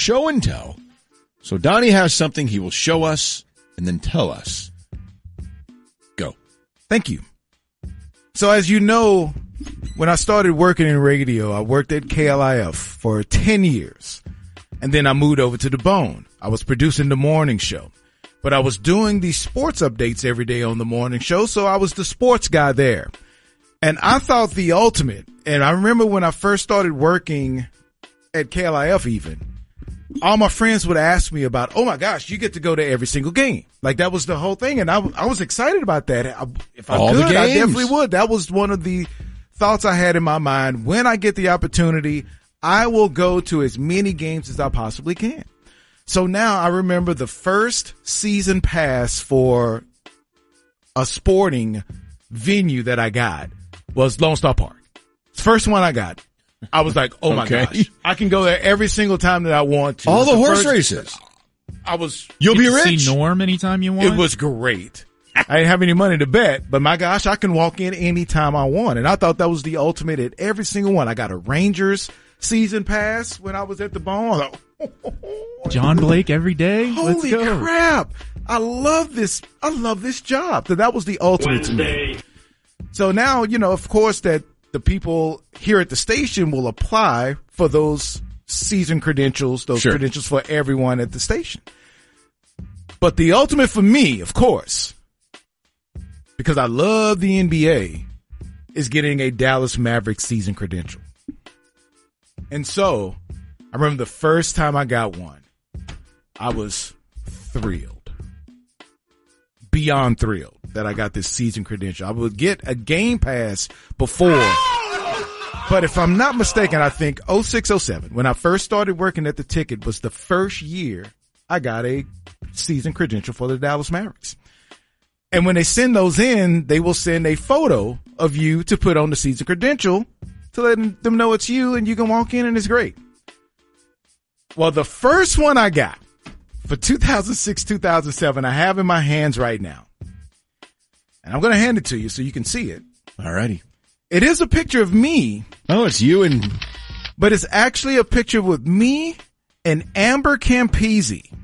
show and tell. So Donnie has something he will show us and then tell us. Go. Thank you. So as you know, when I started working in radio, I worked at KLIF for 10 years. And then I moved over to The Bone. I was producing the morning show. But I was doing the sports updates every day on the morning show, so I was the sports guy there. And I thought the ultimate, and I remember when I first started working at KLIF even, all my friends would ask me about, oh my gosh, you get to go to every single game. Like that was the whole thing. And I was excited about that. If I All the could, I games. definitely would. That was one of the thoughts I had in my mind. When I get the opportunity, I will go to as many games as I possibly can. So now I remember the first season pass for a sporting venue that I got was Lone Star Park. First one I got. I was like, oh my gosh, I can go there every single time that I want to. All the horse races. You'll be rich. See Norm anytime you want. It was great. I didn't have any money to bet, but my gosh, I can walk in anytime I want. And I thought that was the ultimate at every single one. I got a Rangers season pass when I was at the Bone. I was like, John Blake every day. Let's holy go. crap. I love this job. So that was the ultimate to me. So now, of course that the people here at the station will apply for those season credentials, those credentials for everyone at the station. But the ultimate for me, of course, because I love the NBA, is getting a Dallas Mavericks season credential. And so I remember the first time I got one, I was thrilled, beyond thrilled that I got this season credential. I would get a game pass before, but if I'm not mistaken, I think 06-07, when I first started working at the Ticket, was the first year I got a season credential for the Dallas Mavericks. And when they send those in, they will send a photo of you to put on the season credential to let them know it's you and you can walk in and it's great. Well, the first one I got for 2006-2007, I have in my hands right now. And I'm going to hand it to you so you can see it. Alrighty. It is a picture of me. Oh, it's you and... But it's actually a picture with me and Amber Campese,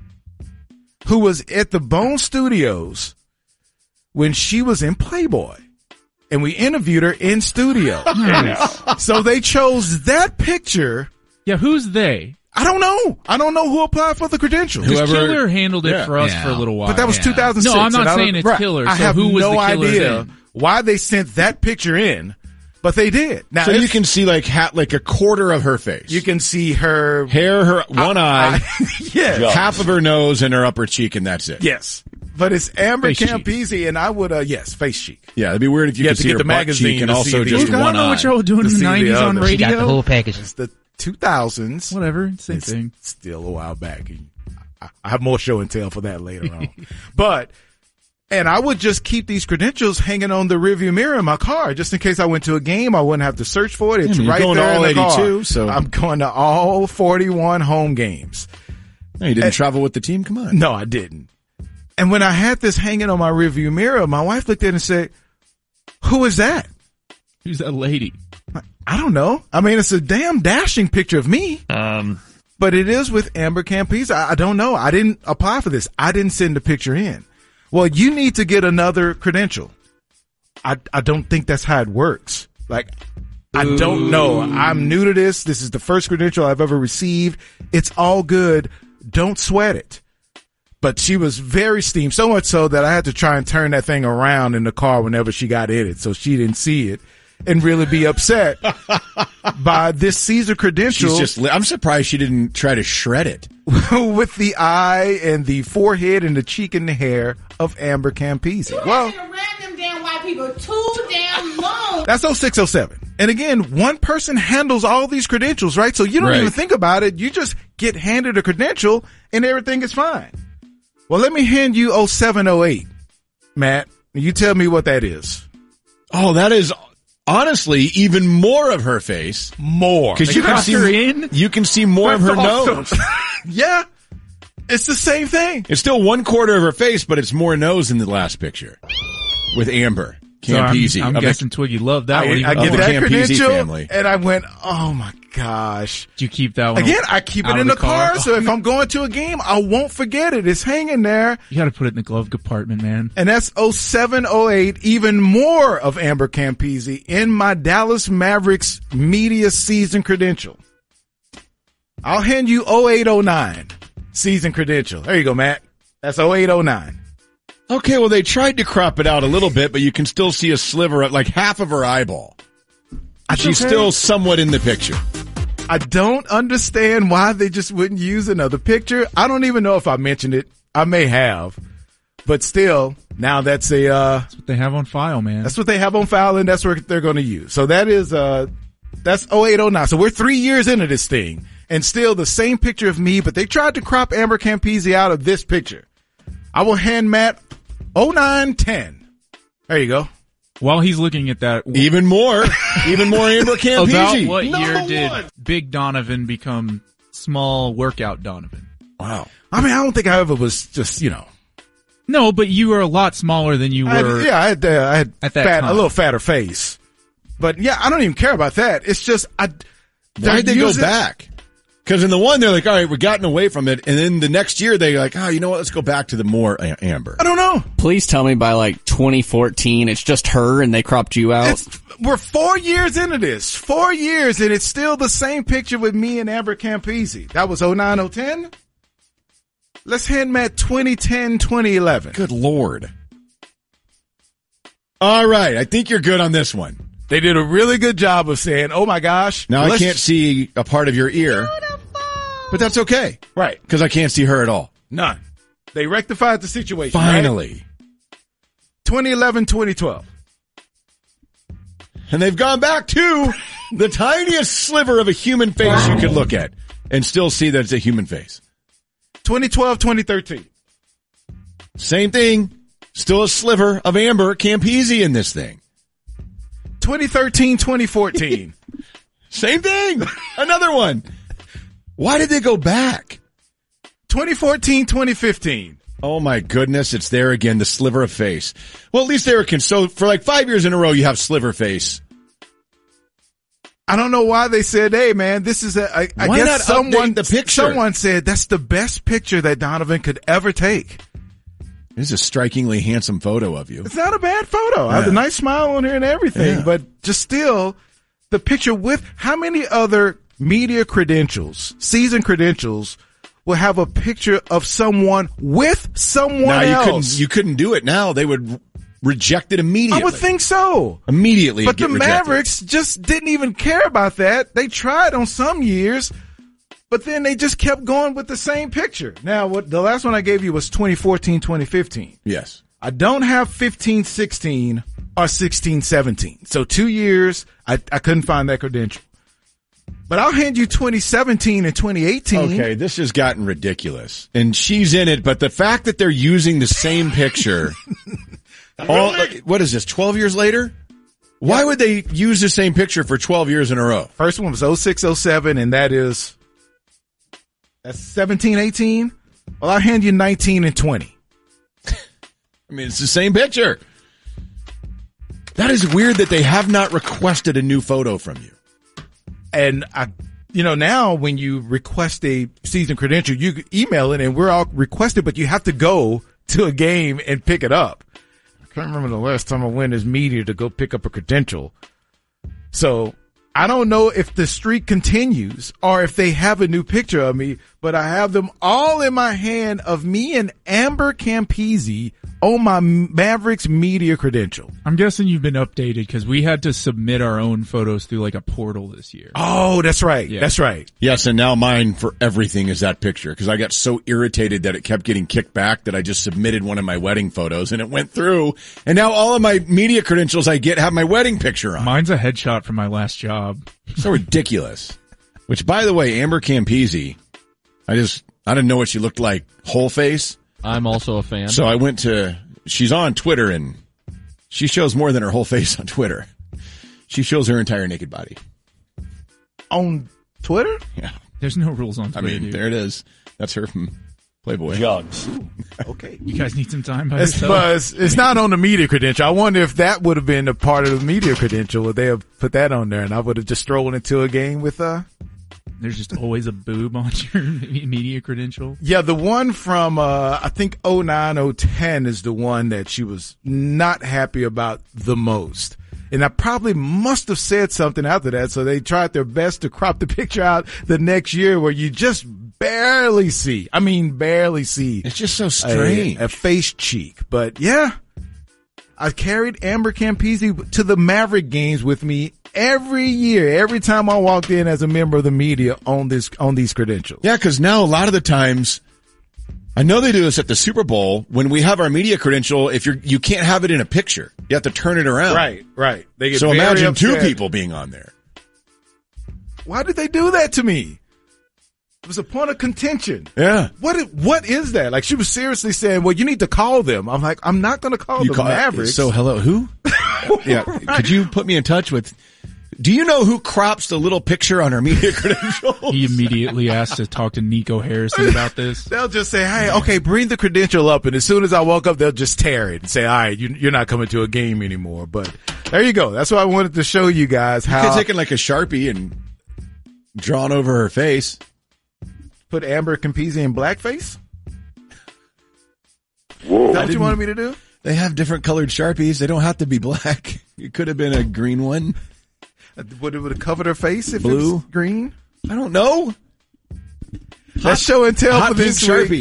who was at the Bone Studios when she was in Playboy. And we interviewed her in studio. So they chose that picture. Yeah, who's they? I don't know. I don't know who applied for the credentials. Because Killer handled it for us for a little while. But that was 2006. No, I'm not saying it's Killer. So I have who was no the Killer idea then? why they sent that picture in, but they did. Now, so you can see like a quarter of her face. You can see her hair, her one eye, yeah, half of her nose and her upper cheek, and that's it. Yes. But it's Amber Face Campese, and I would, face cheek. Yeah, it'd be weird if you could see her butt cheek and also just one eye. I don't know what y'all were doing in the 90s on radio. She got the whole package. It's the 2000s. Whatever, same thing. Still a while back. I have more show and tell for that later on. And I would just keep these credentials hanging on the rearview mirror in my car, just in case I went to a game. I wouldn't have to search for it. It's right going there to all in the 82, car. so I'm going to all 41 home games. No, you didn't travel with the team? Come on. No, I didn't. And when I had this hanging on my rearview mirror, my wife looked at it and said, "Who is that? Who's that lady?" I don't know. I mean, it's a damn dashing picture of me. But it is with Amber Campese. I don't know. I didn't apply for this. I didn't send the picture in. Well, you need to get another credential. I don't think that's how it works. Like, I don't know. I'm new to this. This is the first credential I've ever received. It's all good. Don't sweat it. But she was very steamed, so much so that I had to try and turn that thing around in the car whenever she got in it, so she didn't see it and really be upset by this Caesar credential. I'm surprised she didn't try to shred it. With the eye and the forehead and the cheek and the hair of Amber Campese. Well, random damn white people too damn long. That's 06-07. And again, one person handles all these credentials, right? So you don't even think about it. You just get handed a credential and everything is fine. Well, let me hand you 07-08, Matt. You tell me what that is. Oh, that is honestly even more of her face. More. Because you can see more of her nose. Yeah. It's the same thing. It's still 1/4 of her face, but it's more nose in the last picture with Amber Campese. I'm guessing Twiggy loved that one. I get the that Campese credential, family. and I went, oh my gosh. Did you keep that one? Again, I keep it out in of the car, so if I'm going to a game, I won't forget it. It's hanging there. You got to put it in the glove compartment, man. And that's 07, 08, even more of Amber Campese in my Dallas Mavericks media season credential. I'll hand you 08, 09 season credential. There you go, Matt. That's 08, 09. Okay, well, they tried to crop it out a little bit, but you can still see a sliver of like half of her eyeball. She's still somewhat in the picture. I don't understand why they just wouldn't use another picture. I don't even know if I mentioned it. I may have. But still, now that's that's what they have on file, man. That's what they have on file, and that's what they're going to use. So that is, that's 08, 09. So we're 3 years into this thing, and still the same picture of me, but they tried to crop Amber Campese out of this picture. I will hand Matt 09, 10. There you go. While he's looking at that, Even more Amber Campese. about what year Number did one. Big Donovan become small workout Donovan? Wow. I mean, I don't think I ever was just, No, but you were a lot smaller than you were. I had at that time. a little fatter face. But yeah, I don't even care about that. It's just, Why'd they go use it- back? Because in the one, they're like, all right, we've gotten away from it. And then the next year, they're like, oh, you know what? Let's go back to the more Amber. I don't know. Please tell me by like 2014, it's just her and they cropped you out. We're 4 years into this. 4 years, and it's still the same picture with me and Amber Campese. That was 09, 010. Let's hand Matt 2010, 2011. Good Lord. All right. I think you're good on this one. They did a really good job of saying, oh my gosh. Now, I can't see a part of your ear, but that's okay. Right. Because I can't see her at all. None. They rectified the situation. Finally. Right? 2011, 2012. And they've gone back to the tiniest sliver of a human face you could look at and still see that it's a human face. 2012, 2013. Same thing. Still a sliver of Amber Campese in this thing. 2013, 2014. Same thing. Another one. Why did they go back? 2014, 2015. Oh my goodness, it's there again, the sliver of face. Well, at least they were so for like 5 years in a row, you have sliver face. I don't know why they said, hey man, this is I Why guess not update the picture? Someone said that's the best picture that Donovan could ever take. This is a strikingly handsome photo of you. It's not a bad photo. I have a nice smile on here and everything, but just still the picture with how many other media credentials, season credentials will have a picture of someone with someone else. You couldn't do it now. They would reject it immediately. I would think so. Immediately. But the get rejected. Mavericks just didn't even care about that. They tried on some years, but then they just kept going with the same picture. Now, the last one I gave you was 2014, 2015. Yes. I don't have 15, 16 or 16, 17. So 2 years, I couldn't find that credential. But I'll hand you 2017 and 2018. Okay, this has gotten ridiculous. And she's in it, but the fact that they're using the same picture, what is this, 12 years later? Why would they use the same picture for 12 years in a row? First one was 06, 07, and that's 17, 18. Well, I'll hand you 19 and 20. I mean, it's the same picture. That is weird that they have not requested a new photo from you. And now when you request a season credential, you email it and we're all requested, but you have to go to a game and pick it up. I can't remember the last time I went as media to go pick up a credential. So I don't know if the streak continues or if they have a new picture of me, but I have them all in my hand of me and Amber Campese on my Mavericks media credential. I'm guessing you've been updated because we had to submit our own photos through like a portal this year. Oh, that's right. Yeah. That's right. Yes, and now mine for everything is that picture because I got so irritated that it kept getting kicked back that I just submitted one of my wedding photos and it went through. And now all of my media credentials I get have my wedding picture on. Mine's a headshot from my last job. So ridiculous. Which, by the way, Amber Campese, I didn't know what she looked like whole face. I'm also a fan. So I went she's on Twitter and she shows more than her whole face on Twitter. She shows her entire naked body. On Twitter? Yeah. There's no rules on Twitter. I mean, dude. there it is. That's her from Playboy. Jugs. Okay. You guys need some time by It's, yourself. but it's not on the media credential. I wonder if that would have been a part of the media credential. Would they have put that on there and I would have just strolled into a game with, There's just always a boob on your media credential. yeah, the one from, I think 09, 010 is the one that she was not happy about the most. And I probably must have said something after that. So they tried their best to crop the picture out the next year where you just barely see. It's just so strange. A face cheek. But yeah, I carried Amber Campisi to the Maverick games with me every year, every time I walked in as a member of the media on these credentials. Yeah, because now a lot of the times, I know they do this at the Super Bowl when we have our media credential. If you can't have it in a picture, you have to turn it around. Right. They get So very imagine upset. 2 people being on there. Why did they do that to me? It was a point of contention. Yeah. What is that? Like she was seriously saying, well, you need to call them. I'm like, I'm not going to call the Mavericks. So hello, who? Yeah. Could you put me in touch with? Do you know who crops the little picture on our media credentials? He immediately asked to talk to Nico Harrison about this. They'll just say, hey, okay, bring the credential up. And as soon as I walk up, they'll just tear it and say, all right, you're not coming to a game anymore. But there you go. That's why I wanted to show you guys You how. could take like a Sharpie and drawn over her face. Put Amber Campisi in blackface? Whoa. Is that what you wanted me to do? They have different colored Sharpies. They don't have to be black. It could have been a green one. Would it have covered her face if Blue? it was green? I don't know. Let's show and tell Hot for this pink week. Sharpie.